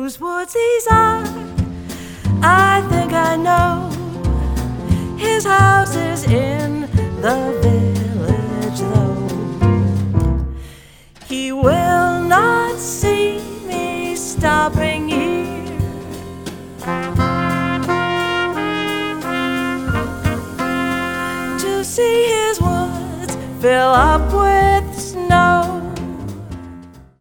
whose woods these are. I think I know his house is in the village, though he will not see me stopping here to see his woods fill up with